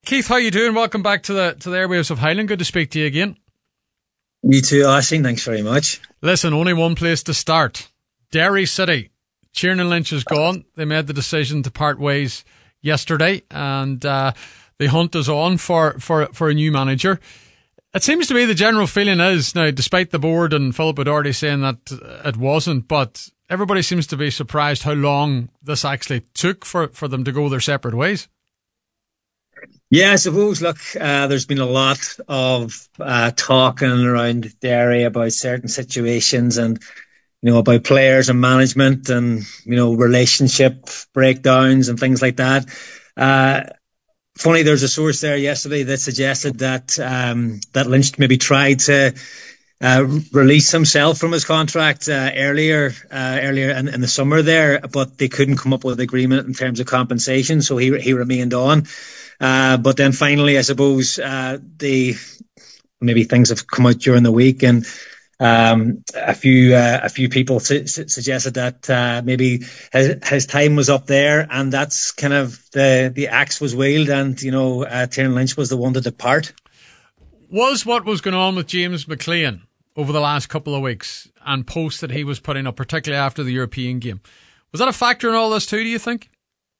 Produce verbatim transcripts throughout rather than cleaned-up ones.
Keith, how you doing? Welcome back to the to the airwaves of Highland. Good to speak to you again. You too, Ashing. Thanks very much. Listen, only one place to start. Derry City. Tiernan Lynch is gone. They made the decision to part ways yesterday, and uh, the hunt is on for, for, for a new manager. It seems to be the general feeling is, now, despite the board and Philip O'Doherty saying that it wasn't, but everybody seems to be surprised how long this actually took for, for them to go their separate ways. Yeah, I suppose, look, uh, there's been a lot of uh, talking around Derry about certain situations and, you know, about players and management and, you know, relationship breakdowns and things like that. Uh, funny, there's a source there yesterday that suggested that um, that Lynch maybe tried to uh, release himself from his contract uh, earlier uh, earlier in, in the summer there, but they couldn't come up with agreement in terms of compensation, so he he remained on. Uh, but then finally, I suppose, uh, the, maybe things have come out during the week and, um, a few, uh, a few people su- su- suggested that, uh, maybe his, his time was up there, and that's kind of the, the axe was wielded, and, you know, uh, Tiernan Lynch was the one to depart. Was what was going on with James McLean over the last couple of weeks and posts that he was putting up, particularly after the European game, was that a factor in all this too, do you think?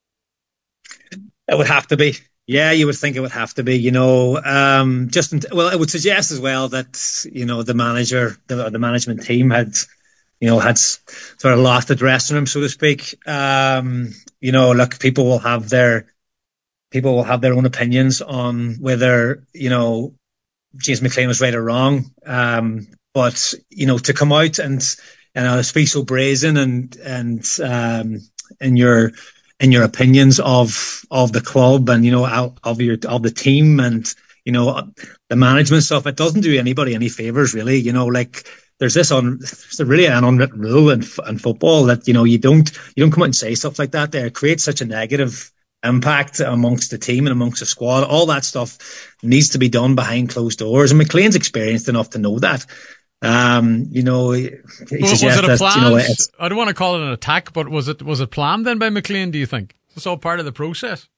It would have to be. Yeah, you would think it would have to be, you know, um, just, in, well, it would suggest as well that, you know, the manager, the, the management team had, you know, had sort of lost the dressing room, so to speak. Um, you know, look, people will have their, people will have their own opinions on whether, you know, James McLean was right or wrong. Um, but, you know, to come out and, and uh, speak so brazen and, and, um, in your, in your opinions of, of the club and, you know, of your, of the team and, you know, the management stuff, it doesn't do anybody any favors, really. You know, like there's this on, there's really an unwritten rule in, in football that, you know, you don't, you don't come out and say stuff like that there. It creates such a negative impact amongst the team and amongst the squad. All that stuff needs to be done behind closed doors. And McLean's experienced enough to know that. Um, you know, he well, was it a that, plan? You know, it's, I don't want to call it an attack, but was it was it planned then by McLean, do you think? It's all part of the process.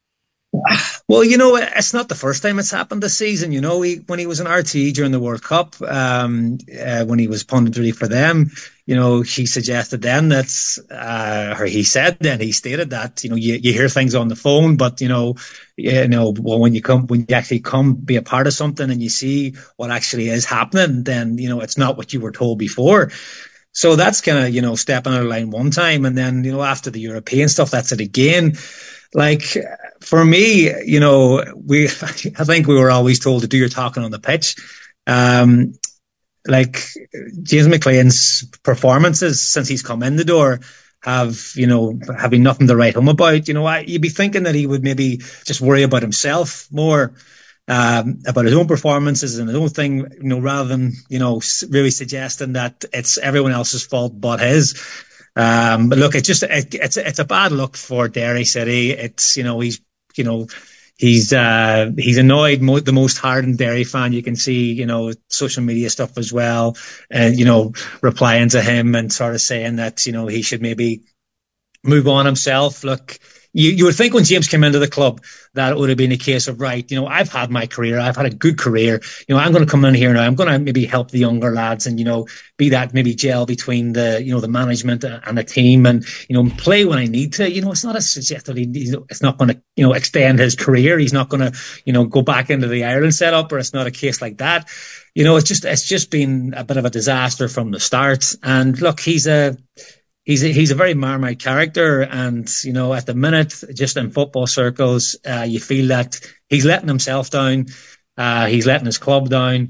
Well, you know, it's not the first time it's happened this season. You know, he, when he was in R T E during the World Cup, um, uh, when he was punditry for them, you know, he suggested then that, uh, or he said then, he stated that, you know, you, you hear things on the phone, but, you know, you know, well, when you come, when you actually come be a part of something and you see what actually is happening, then, you know, it's not what you were told before. So that's kind of, you know, stepping out of line one time. And then, you know, after the European stuff, that's it again. Like, for me, you know, we, I think we were always told to do your talking on the pitch. Um, like, James McLean's performances since he's come in the door have, you know, have been nothing to write home about. You know, I, you'd be thinking that he would maybe just worry about himself more, um, about his own performances and his own thing, you know, rather than, you know, really suggesting that it's everyone else's fault but his. Um, but look, it's just, it, it's, it's a bad look for Derry City. It's, you know, he's, you know, he's, uh, he's annoyed mo- the most hardened Derry fan you can see, you know, social media stuff as well. And, you know, replying to him and sort of saying that, you know, he should maybe move on himself. Look, you, you would think when James came into the club that it would have been a case of, right, you know, I've had my career, I've had a good career, you know, I'm going to come in here now, I'm going to maybe help the younger lads and, you know, be that maybe gel between the, you know, the management and the team and, you know, play when I need to. You know, it's not a suggest that he, it's not going to, you know, extend his career. He's not going to, you know, go back into the Ireland setup, or it's not a case like that. You know, it's just, it's just been a bit of a disaster from the start. And look, he's a, He's a, he's a very Marmite character, and, you know, at the minute, just in football circles, uh, you feel that he's letting himself down, uh, he's letting his club down,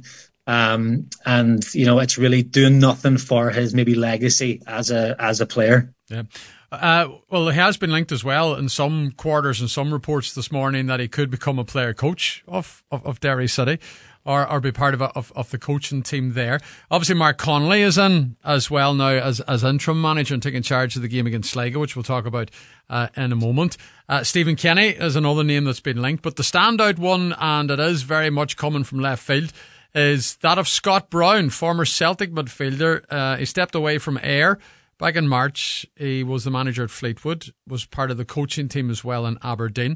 um, and, you know, it's really doing nothing for his maybe legacy as a as a player. Yeah. Uh, well, he has been linked as well in some quarters and some reports this morning that he could become a player coach of, of, of Derry City. Or, or be part of, a, of of the coaching team there. Obviously, Mark Connolly is in as well now as as interim manager and taking charge of the game against Sligo, which we'll talk about uh, in a moment. Uh, Stephen Kenny is another name that's been linked, but the standout one, and it is very much coming from left field, is that of Scott Brown, former Celtic midfielder. Uh, he stepped away from Ayr back in March. He was the manager at Fleetwood, was part of the coaching team as well in Aberdeen.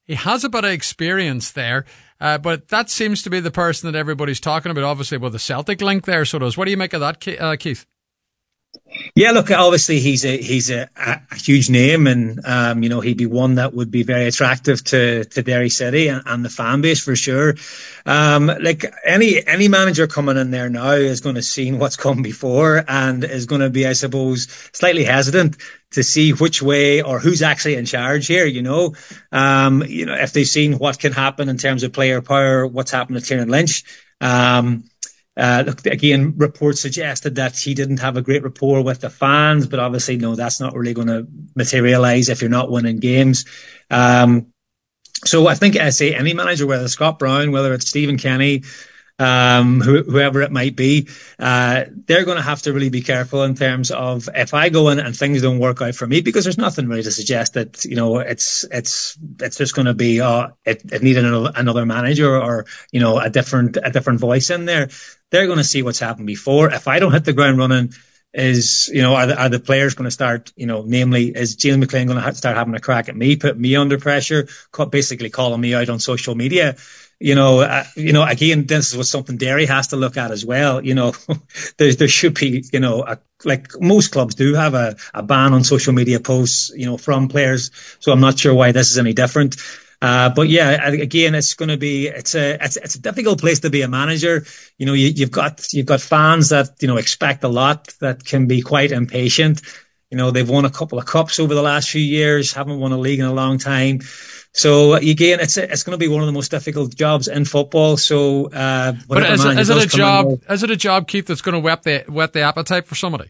He has a bit of experience there, uh, but that seems to be the person that everybody's talking about, obviously, with the Celtic link there. So does. What do you make of that, uh, Keith? Yeah, look, obviously he's a he's a, a huge name, and um, you know, he'd be one that would be very attractive to to Derry City and, and the fan base for sure. Um, like any any manager coming in there now is going to see what's come before and is going to be, I suppose, slightly hesitant to see which way or who's actually in charge here. You know, um, you know, if they've seen what can happen in terms of player power, what's happened to Tiernan Lynch. Um, Uh, look, again, reports suggested that he didn't have a great rapport with the fans, but obviously, no, that's not really going to materialize if you're not winning games. Um, so I think I say any manager, whether it's Scott Brown, whether it's Stephen Kenny, um, wh- whoever it might be, uh, they're going to have to really be careful in terms of if I go in and things don't work out for me, because there's nothing really to suggest that, you know, it's, it's, it's just going to be, uh, it, it needed another, another manager or, you know, a different, a different voice in there. They're going to see what's happened before. If I don't hit the ground running, is, you know, are the, are the players going to start, you know, namely, is James McLean going to ha- start having a crack at me, put me under pressure, basically calling me out on social media? You know, uh, you know, again, this is what something Derry has to look at as well. You know, there, there should be, you know, a, like most clubs do have a, a ban on social media posts, you know, from players. So I'm not sure why this is any different. Uh, but yeah, again, it's going to be, it's a, it's, it's a difficult place to be a manager. You know, you, you've got, you've got fans that, you know, expect a lot, that can be quite impatient. You know, they've won a couple of cups over the last few years, haven't won a league in a long time. So again, it's a, it's going to be one of the most difficult jobs in football. So, uh, but is it, is it a job? In, is it a job, Keith, that's going to whet the whet the appetite for somebody?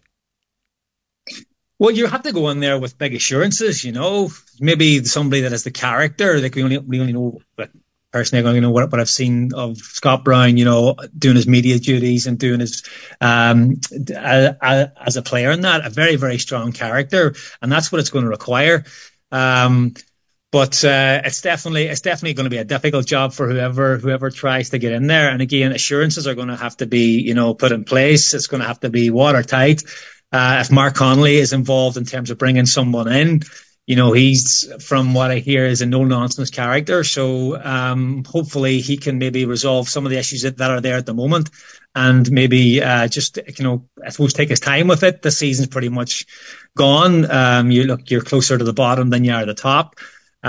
Well, you have to go in there with big assurances. You know, maybe somebody that has the character. Like we only we only know, but personally, I only know what, what I've seen of Scott Brown. You know, doing his media duties and doing his um as a player in that, a very very strong character, and that's what it's going to require. Um. But uh, it's definitely it's definitely going to be a difficult job for whoever whoever tries to get in there. And again, assurances are going to have to be, you know, put in place. It's going to have to be watertight. Uh, if Mark Connolly is involved in terms of bringing someone in, you know, he's, from what I hear, is a no nonsense character. So um, hopefully he can maybe resolve some of the issues that, that are there at the moment, and maybe uh, just, you know, I suppose take his time with it. The season's pretty much gone. Um, you look, you're closer to the bottom than you are the top.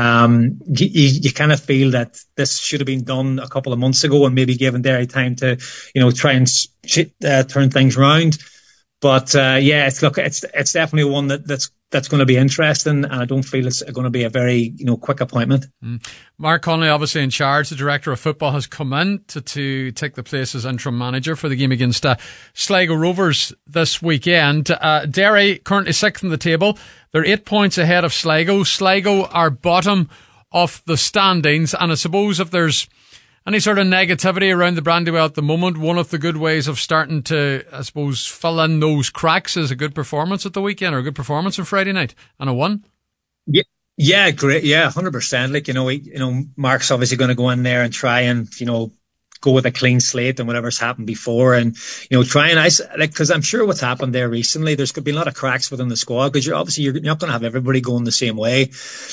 Um, you, you kind of feel that this should have been done a couple of months ago and maybe given Derry time to, you know, try and sh- uh, turn things around. But uh, yeah, it's look, it's it's definitely one that, that's that's going to be interesting, and I don't feel it's going to be a very, you know, quick appointment. Mm. Mark Connolly, obviously in charge, the director of football, has come in to, to take the place as interim manager for the game against uh, Sligo Rovers this weekend. Uh, Derry currently sixth in the table. They're eight points ahead of Sligo. Sligo are bottom of the standings, and I suppose if there's any sort of negativity around the Brandywell at the moment, one of the good ways of starting to, I suppose, fill in those cracks is a good performance at the weekend, or a good performance on Friday night, and a one. Yeah, yeah, great, yeah, one hundred percent. Like, you know, he, you know, Mark's obviously going to go in there and try and, you know, go with a clean slate and whatever's happened before, and, you know, try and ice, like, because I'm sure what's happened there recently, there's going to be a lot of cracks within the squad, because you're obviously you're not going to have everybody going the same way.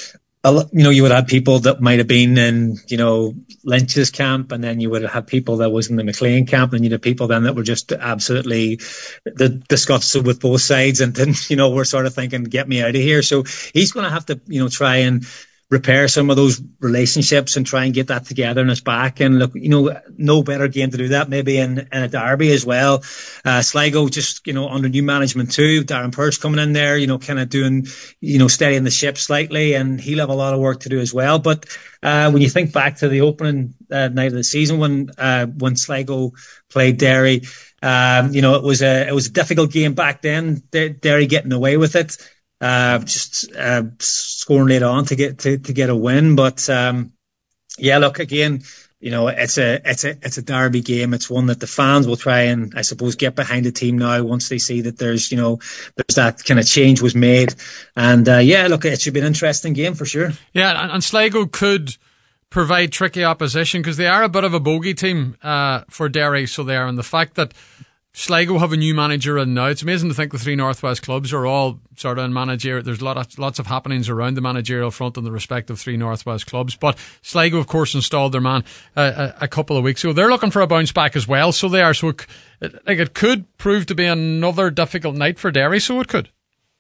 You know, you would have people that might have been in, you know, Lynch's camp, and then you would have people that was in the McLean camp, and you'd have people then that were just absolutely disgusted with both sides, and then, you know, we're sort of thinking, get me out of here. So he's going to have to, you know, try and repair some of those relationships and try and get that together in his back. And look, you know, no better game to do that maybe in, in a derby as well. Uh, Sligo just, you know, under new management too. Darren Purse coming in there, you know, kind of doing, you know, steadying the ship slightly, and he'll have a lot of work to do as well. But uh, when you think back to the opening uh, night of the season when uh, when Sligo played Derry, um, you know, it was a it was a difficult game back then. Derry getting away with it. Uh, just uh, scoring late on to get to, to get a win, but um, yeah, look, again, you know, it's a it's a it's a derby game. It's one that the fans will try and, I suppose, get behind the team now once they see that there's, you know, there's that kind of change was made, and uh, yeah, look, it should be an interesting game for sure. Yeah, and, and Sligo could provide tricky opposition because they are a bit of a bogey team uh, for Derry, so they are, and the fact that Sligo have a new manager in now. It's amazing to think the three Northwest clubs are all sort of in managerial. There's a lot of, lots of happenings around the managerial front in the respective three Northwest clubs. But Sligo, of course, installed their man uh, a, a couple of weeks ago. They're looking for a bounce back as well. So they are. So it, it, like it could prove to be another difficult night for Derry. So it could.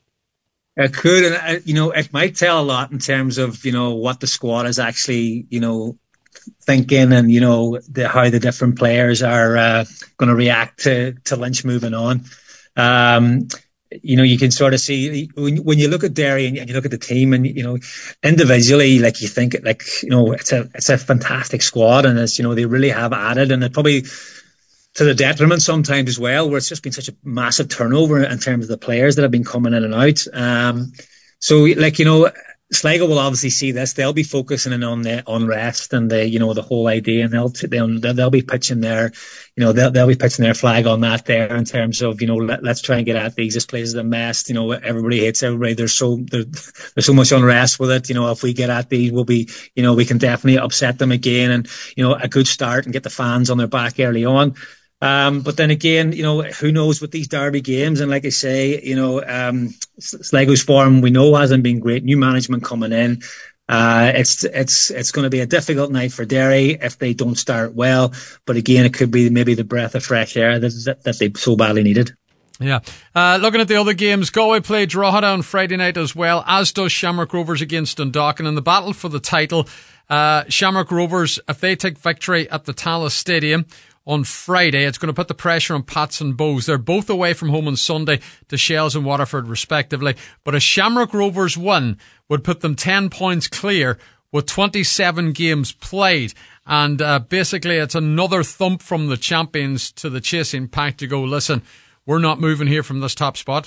It could, and uh, you know, it might tell a lot in terms of, you know, what the squad is actually, you know, thinking, and you know the, how the different players are uh, going to react to to Lynch moving on. Um, you know, you can sort of see when, when you look at Derry and you look at the team, and you know, individually, like you think, like you know, it's a it's a fantastic squad, and it's you know they really have added, and it probably to the detriment sometimes as well, where it's just been such a massive turnover in terms of the players that have been coming in and out. Um, so, like you know. Sligo will obviously see this. They'll be focusing in on the unrest and the, you know, the whole idea, and they'll they'll they'll be pitching their, you know, they'll they'll be pitching their flag on that there in terms of, you know, let, let's try and get at these. This place is a mess. You know, everybody hates everybody. There's so there, there's so much unrest with it. You know, if we get at these, we'll be, you know, we can definitely upset them again, and you know, a good start and get the fans on their back early on. Um, but then again, you know, who knows with these derby games? And like I say, you know, um, Sligo's form we know hasn't been great. New management coming in. Uh, it's it's it's going to be a difficult night for Derry if they don't start well. But again, it could be maybe the breath of fresh air that that they so badly needed. Yeah. Uh, looking at the other games, Galway play Drogheda on Friday night as well, as does Shamrock Rovers against Dundalk. And in the battle for the title, uh, Shamrock Rovers, if they take victory at the Tallaght Stadium on Friday, it's going to put the pressure on Pats and Bows. They're both away from home on Sunday to Shells and Waterford respectively. But a Shamrock Rovers win would put them ten points clear with twenty-seven games played. And uh, basically it's another thump from the champions to the chasing pack to go, listen, we're not moving here from this top spot.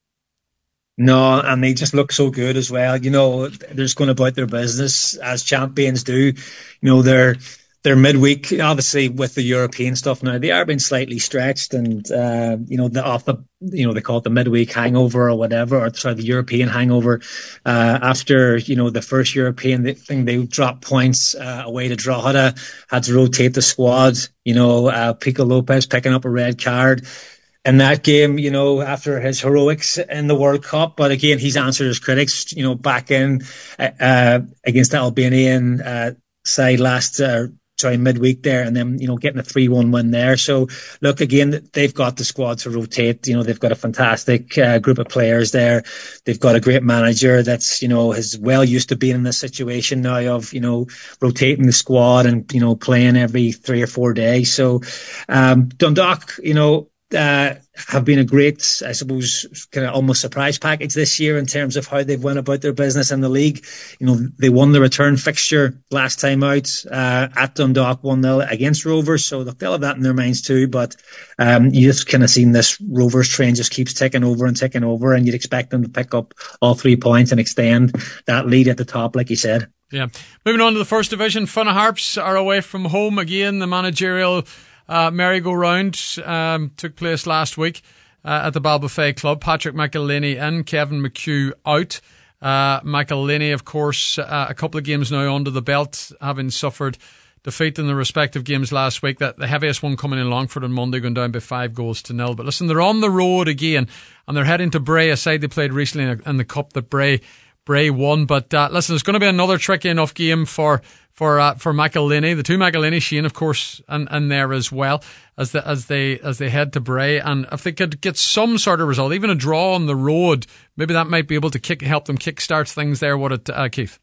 No, and they just look so good as well. You know, they're just going about their business as champions do. You know, they're They're midweek, obviously, with the European stuff now. They are being slightly stretched, and uh, you know, the off the you know they call it the midweek hangover or whatever, or sorry, the European hangover. Uh, after you know the first European thing, they dropped points uh, away to Drogheda, had to rotate the squad. You know, uh, Pico Lopez picking up a red card in that game, you know, after his heroics in the World Cup. But again, he's answered his critics. You know, back in uh, against the Albanian uh, side last. Uh, Sorry, midweek there, and then you know getting a three one win there. So look, again, they've got the squad to rotate. You know, they've got a fantastic uh, group of players there. They've got a great manager that's you know is well used to being in this situation now of you know rotating the squad and you know playing every three or four days. So um, Dundalk, you know. Uh, have been a great, I suppose, kind of almost surprise package this year in terms of how they've went about their business in the league. You know, they won the return fixture last time out uh, at Dundalk one nil against Rovers, so they'll have that in their minds too. But um, you just kind of seen this Rovers train just keeps ticking over and ticking over, and you'd expect them to pick up all three points and extend that lead at the top, like you said. Yeah. Moving on to the first division, Funna Harps are away from home again. The managerial Uh, merry-go-round um, took place last week uh, at the Ballbofey Club. Patrick McElhaney in, Kevin McHugh out. Uh, McElhaney, of course, uh, a couple of games now under the belt, having suffered defeat in the respective games last week. That the heaviest one coming in Longford on Monday, going down by five goals to nil. But listen, they're on the road again, and they're heading to Bray, a side they played recently in, in the Cup that Bray Bray won. But uh, listen, it's going to be another tricky enough game for for uh, for McElhaney, the two McElhaney, Shane, of course, and, and there as well as the, as they as they head to Bray. And if they could get some sort of result, even a draw on the road, maybe that might be able to kick help them kickstart things there. What it, uh, Keith?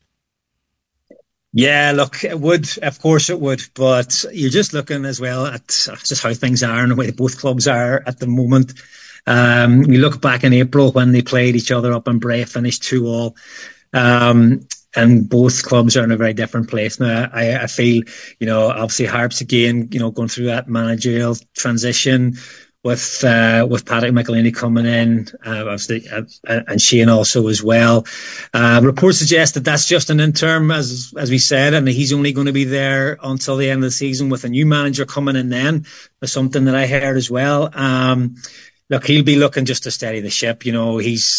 Yeah, look, it would. Of course it would. But you're just looking as well at just how things are and the way both clubs are at the moment. Um, we look back in April when they played each other up in Bray, finished two all. Um, and both clubs are in a very different place now. I, I feel, you know, obviously Harps again, you know, going through that managerial transition with uh, with Patrick McElhaney coming in, uh, obviously, uh, and Shane also as well. Uh, reports suggest that that's just an interim, as as we said, and he's only going to be there until the end of the season with a new manager coming in then. That's something that I heard as well. Um, look, he'll be looking just to steady the ship. You know, he's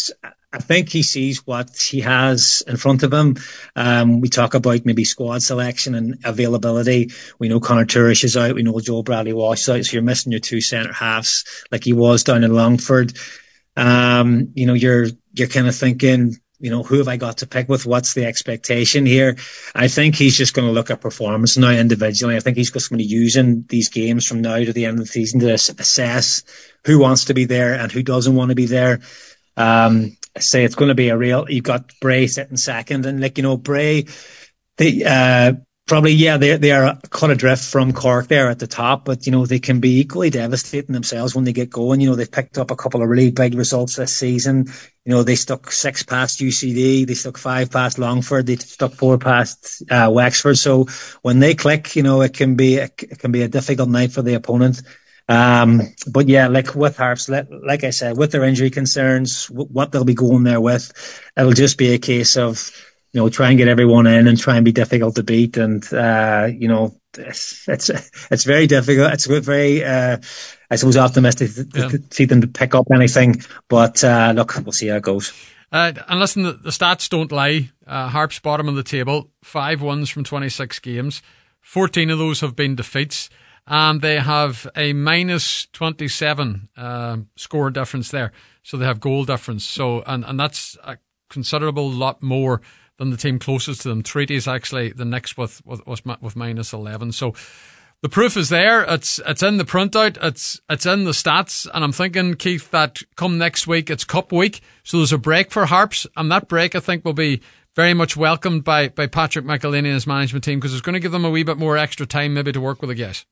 I think he sees what he has in front of him. Um, we talk about maybe squad selection and availability. We know Conor Turish is out. We know Joel Bradley Walsh is out. So you're missing your two centre halves like he was down in Longford. Um, you know, you're, you're kind of thinking, you know, who have I got to pick with? What's the expectation here? I think he's just going to look at performance now individually. I think he's just going to be using these games from now to the end of the season to assess who wants to be there and who doesn't want to be there. Um, I say it's going to be a real, you've got Bray sitting second, and like, you know, Bray, they, uh, probably, yeah, they, they are cut adrift from Cork there at the top, but, you know, they can be equally devastating themselves when they get going. You know, they've picked up a couple of really big results this season. You know, they stuck six past U C D, they stuck five past Longford, they stuck four past, uh, Wexford. So when they click, you know, it can be, it can be a difficult night for the opponent. Um, but yeah, like with Harps, like I said, with their injury concerns, what they'll be going there with, it'll just be a case of, you know, try and get everyone in and try and be difficult to beat. And, uh, you know, it's, it's, it's very difficult. It's very, uh, I suppose optimistic to, yeah. to see them to pick up anything. But, uh, look, we'll see how it goes. Uh, and listen, the, the stats don't lie. Uh, Harps bottom of the table, five wins from twenty-six games. fourteen of those have been defeats. And they have a minus twenty-seven uh, score difference there. So they have goal difference. So, and, and that's a considerable lot more than the team closest to them. Treaty is actually the next with, with, with minus eleven. So the proof is there. It's, it's in the printout. It's, it's in the stats. And I'm thinking, Keith, that come next week, it's Cup week. So there's a break for Harps. And that break, I think, will be very much welcomed by, by Patrick McElhaney and his management team, because it's going to give them a wee bit more extra time maybe to work with the guys.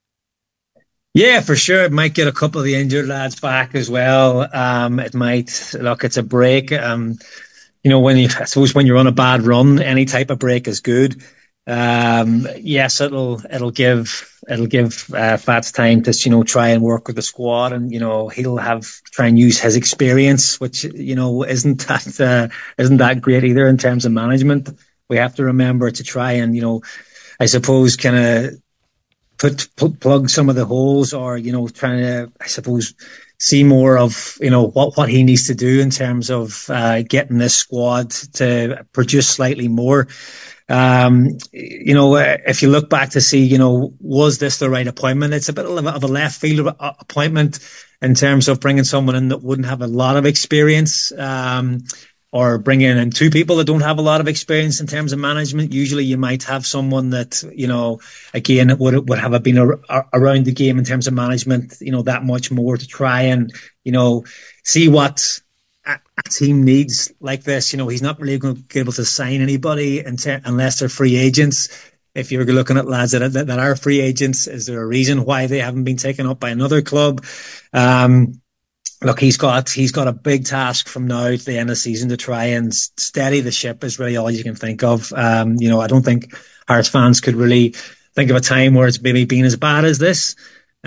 Yeah, for sure. It might get a couple of the injured lads back as well. Um, it might, look, it's a break. Um, you know, when you, I suppose when you're on a bad run, any type of break is good. Um, yes, it'll, it'll give, it'll give, uh, Fats time to, you know, try and work with the squad, and, you know, he'll have, try and use his experience, which, you know, isn't that, uh, isn't that great either in terms of management. We have to remember to try and, you know, I suppose kind of, Put, put plug some of the holes, or, you know, trying to, I suppose, see more of, you know, what, what he needs to do in terms of uh, getting this squad to produce slightly more. Um, you know, if you look back to see, you know, was this the right appointment? It's a bit of a, of a left field appointment in terms of bringing someone in that wouldn't have a lot of experience. Um, or bringing in two people that don't have a lot of experience in terms of management. Usually you might have someone that, you know, again, would would have been a, a, around the game in terms of management, you know, that much more to try and, you know, see what a, a team needs like this. You know, he's not really going to be able to sign anybody until, unless they're free agents. If you're looking at lads that, that, that are free agents, is there a reason why they haven't been taken up by another club? Um, Look, he's got he's got a big task from now to the end of the season to try and steady the ship is really all you can think of. Um, you know, I don't think Hearts fans could really think of a time where it's maybe been as bad as this.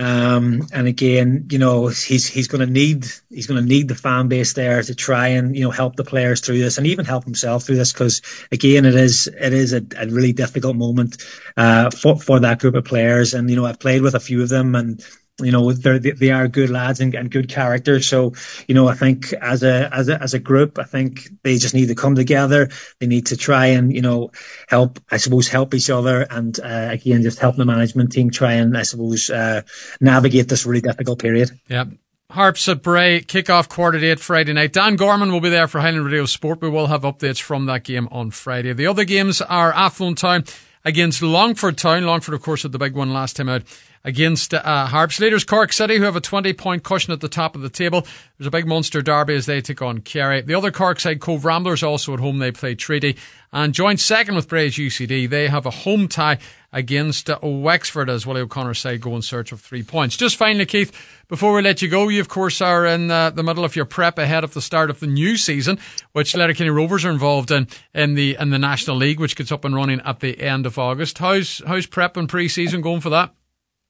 Um, and again, you know, he's he's going to need he's going to need the fan base there to try and, you know, help the players through this and even help himself through this, because again, it is it is a, a really difficult moment uh, for for that group of players. And, you know, I've played with a few of them, and you know, they're, they are good lads and, and good characters. So, you know, I think as a, as a, as a group, I think they just need to come together. They need to try and, you know, help, I suppose, help each other. And, uh, again, just help the management team try and, I suppose, uh, navigate this really difficult period. Yeah. Harps at Bray, kick-off quarter to eight Friday night. Dan Gorman will be there for Highland Radio Sport. We will have updates from that game on Friday. The other games are Athlone Town against Longford Town. Longford, of course, had the big one last time out against uh, Harps. Leaders Cork City, who have a twenty-point cushion at the top of the table. There's a big Munster derby as they take on Kerry. The other Cork side, Cove Ramblers, also at home. They play Treaty. And joint second with Bray's U C D. They have a home tie against uh, Wexford as Willie O'Connor's side go in search of three points. Just finally, Keith, before we let you go, you of course are in uh, the middle of your prep ahead of the start of the new season, which Letterkenny Rovers are involved in in the in the National League, which gets up and running at the end of August. How's how's prep and pre-season going for that?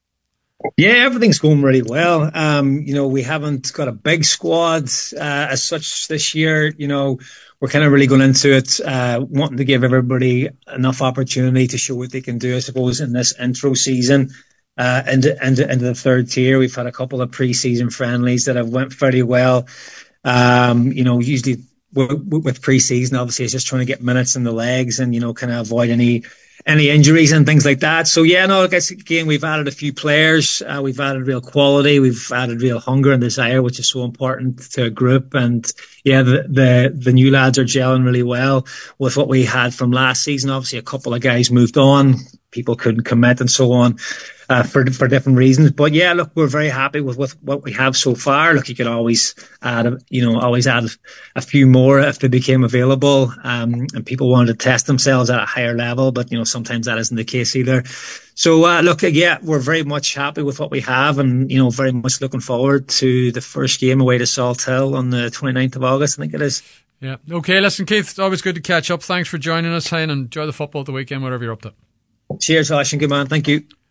Yeah, everything's going really well. Um, you know, we haven't got a big squad uh, as such this year. You know, we're kind of really going into it, uh, wanting to give everybody enough opportunity to show what they can do, I suppose, in this intro season. Uh, into, into, into the third tier, we've had a couple of pre-season friendlies that have went fairly well. Um, you know, usually with, with pre-season, obviously, is just trying to get minutes in the legs and, you know, kind of avoid any any injuries and things like that. So yeah, no, I guess again, we've added a few players. Uh, we've added real quality. We've added real hunger and desire, which is so important to a group. And yeah, the, the, the new lads are gelling really well with what we had from last season. Obviously, a couple of guys moved on. People couldn't commit and so on. Uh, for for different reasons, but yeah, look, we're very happy with, with what we have so far. Look, you could always add, you know, always add a few more if they became available, um, and people wanted to test themselves at a higher level. But you know, sometimes that isn't the case either. So uh, look, yeah, we're very much happy with what we have, and you know, very much looking forward to the first game away to Salthill on the twenty-ninth of August. I think it is. Yeah. Okay. Listen, Keith, it's always good to catch up. Thanks for joining us, and enjoy the football at the weekend, whatever you're up to. Cheers, Ash, and good man. Thank you.